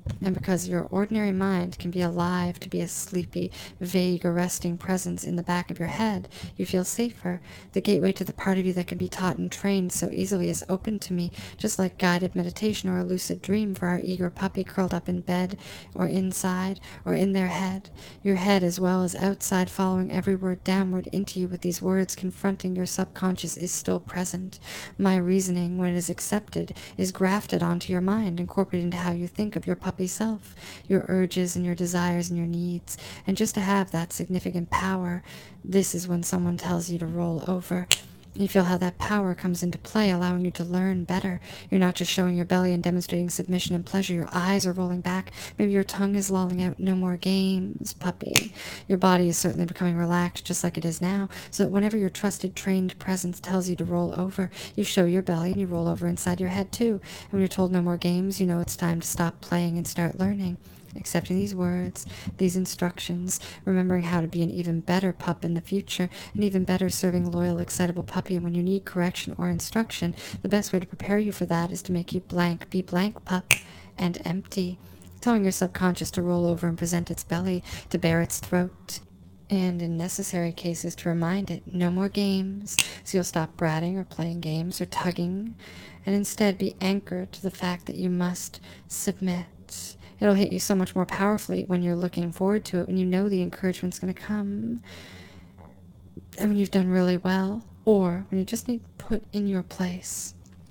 And because your ordinary mind can be alive to be a sleepy, vague, arresting presence in the back of your head, you feel safer. The gateway to the part of you that can be taught and trained so easily is open to me, just like guided meditation or a lucid dream for our eager puppy curled up in bed, or inside, or in their head. Your head as well as outside, following every word downward into you with these words confronting your subconscious, is still present. My reasoning, when it is accepted, is grafted onto your mind, incorporated into how you think of your puppy self, your urges and your desires and your needs. And just to have that significant power, this is when someone tells you to roll over. You feel how that power comes into play, allowing you to learn better. You're not just showing your belly and demonstrating submission and pleasure. Your eyes are rolling back. Maybe your tongue is lolling out. No more games, puppy. Your body is certainly becoming relaxed, just like it is now, so that whenever your trusted, trained presence tells you to roll over, you show your belly and you roll over inside your head, too. And when you're told no more games, you know it's time to stop playing and start learning. Accepting these words, these instructions, remembering how to be an even better pup in the future, an even better serving, loyal, excitable puppy. And when you need correction or instruction, the best way to prepare you for that is to make you blank, be blank, pup, and empty. Telling your subconscious to roll over and present its belly, to bare its throat, and in necessary cases to remind it no more games, so you'll stop bratting or playing games or tugging, and instead be anchored to the fact that you must submit. It'll hit you so much more powerfully when you're looking forward to it, when you know the encouragement's going to come, and when you've done really well, or when you just need put in your place.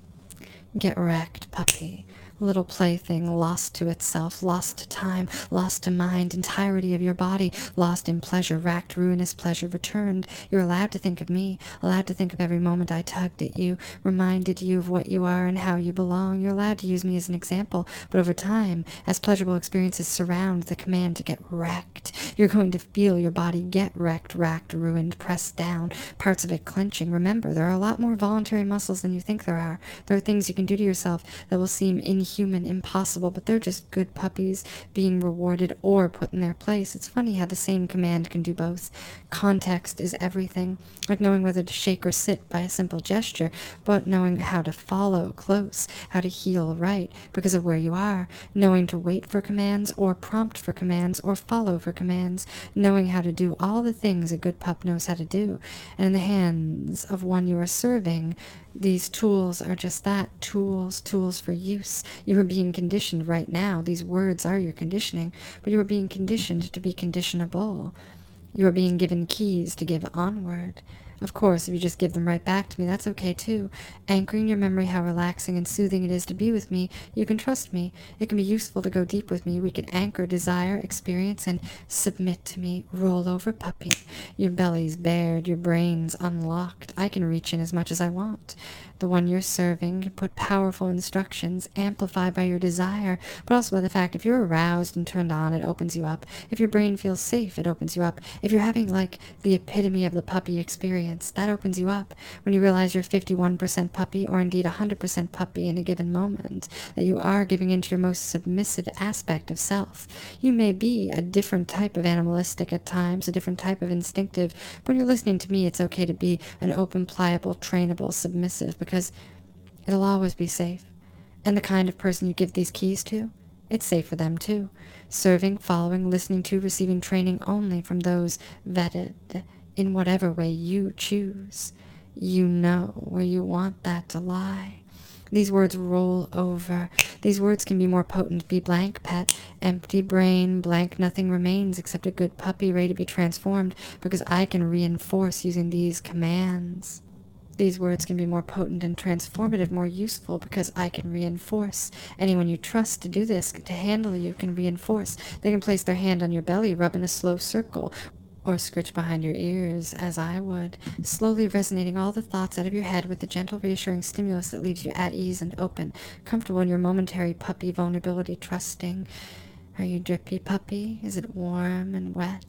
Get wrecked, puppy. Little plaything, lost to itself, lost to time, lost to mind, entirety of your body, lost in pleasure, racked, ruinous pleasure, returned. You're allowed to think of me, allowed to think of every moment I tugged at you, reminded you of what you are and how you belong. You're allowed to use me as an example, but over time, as pleasurable experiences surround the command to get wrecked, you're going to feel your body get wrecked, racked, ruined, pressed down, parts of it clenching. Remember, there are a lot more voluntary muscles than you think there are. There are things you can do to yourself that will seem inhuman, impossible, but they're just good puppies being rewarded or put in their place. It's funny how the same command can do both. Context is everything, like knowing whether to shake or sit by a simple gesture, but knowing how to follow close, how to heel right because of where you are, knowing to wait for commands or prompt for commands or follow for commands, knowing how to do all the things a good pup knows how to do. And in the hands of one you are serving, these tools are just that, tools for use. You are being conditioned right now. These words are your conditioning, but you are being conditioned to be conditionable. You are being given keys to give onward. Of course, if you just give them right back to me, that's okay too. Anchoring your memory how relaxing and soothing it is to be with me, you can trust me. It can be useful to go deep with me. We can anchor desire, experience, and submit to me. Roll over, puppy. Your belly's bared, your brain's unlocked. I can reach in as much as I want. The one you're serving can put powerful instructions, amplified by your desire, but also by the fact if you're aroused and turned on, it opens you up. If your brain feels safe, it opens you up. If you're having, like, the epitome of the puppy experience, that opens you up. When you realize you're 51% puppy, or indeed 100% puppy in a given moment, that you are giving into your most submissive aspect of self. You may be a different type of animalistic at times, a different type of instinctive, but when you're listening to me, it's okay to be an open, pliable, trainable, submissive, because it'll always be safe. And the kind of person you give these keys to, it's safe for them too. Serving, following, listening to, receiving training only from those vetted in whatever way you choose. You know where you want that to lie. These words roll over. These words can be more potent. Be blank, pet. Empty brain, blank, nothing remains except a good puppy ready to be transformed, because I can reinforce using these commands. These words can be more potent and transformative, more useful, because I can reinforce. Anyone you trust to do this, to handle you, can reinforce. They can place their hand on your belly, rub in a slow circle, or scritch behind your ears, as I would, slowly resonating all the thoughts out of your head with the gentle, reassuring stimulus that leaves you at ease and open, comfortable in your momentary puppy vulnerability, trusting. Are you drippy, puppy? Is it warm and wet?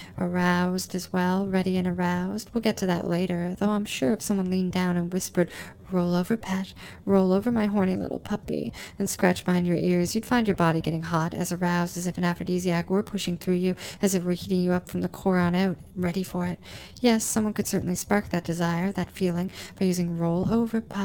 Aroused as well, ready and aroused? We'll get to that later, though I'm sure if someone leaned down and whispered, roll over, pet, roll over, my horny little puppy, and scratch behind your ears, you'd find your body getting hot, as aroused as if an aphrodisiac were pushing through you, as if we're heating you up from the core on out, ready for it. Yes, someone could certainly spark that desire, that feeling, by using roll over, pup.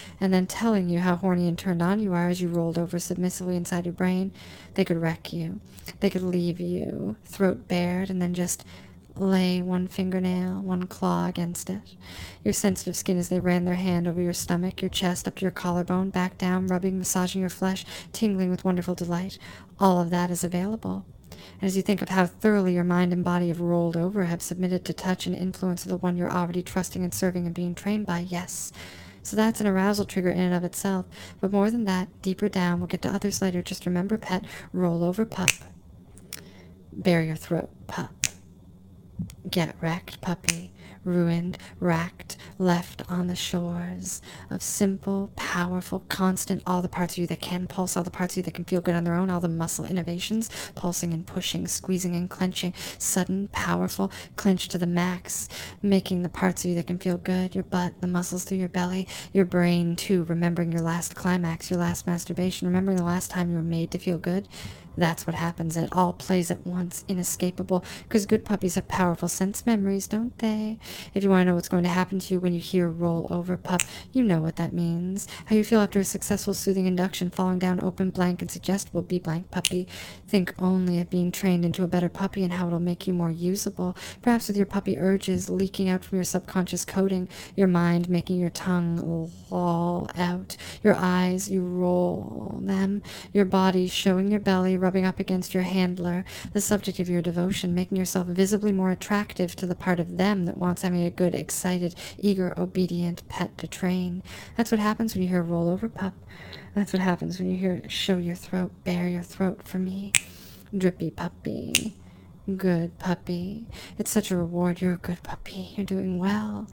and then telling you how horny and turned on you are as you rolled over submissively inside your brain. They could wreck you. They could leave you throat bared and then just lay one fingernail, one claw against it. Your sensitive skin as they ran their hand over your stomach, your chest, up to your collarbone, back down, rubbing, massaging your flesh, tingling with wonderful delight. All of that is available. And as you think of how thoroughly your mind and body have rolled over, have submitted to touch and influence of the one you're already trusting and serving and being trained by, yes. So that's an arousal trigger in and of itself. But more than that, deeper down, we'll get to others later. Just remember, pet, roll over, pup. Bare your throat, pup. Get wrecked, puppy. Ruined, racked, left on the shores of simple, powerful, constant, all the parts of you that can pulse, all the parts of you that can feel good on their own, all the muscle innovations, pulsing and pushing, squeezing and clenching, sudden, powerful, clench to the max, making the parts of you that can feel good, your butt, the muscles through your belly, your brain too, remembering your last climax, your last masturbation, remembering the last time you were made to feel good. That's what happens, and it all plays at once, inescapable, because good puppies have powerful sense memories, don't they? If you want to know what's going to happen to you when you hear roll over, pup, you know what that means. How you feel after a successful soothing induction, falling down open, blank, and suggestible, be blank, puppy. Think only of being trained into a better puppy and how it'll make you more usable, perhaps with your puppy urges leaking out from your subconscious coding, your mind making your tongue loll out, your eyes, you roll them, your body showing your belly, rubbing up against your handler, the subject of your devotion, making yourself visibly more attractive to the part of them that wants having a good, excited, eager, obedient pet to train. That's what happens when you hear roll over, pup. That's what happens when you hear show your throat, bare your throat for me. Drippy puppy. Good puppy. It's such a reward. You're a good puppy. You're doing well.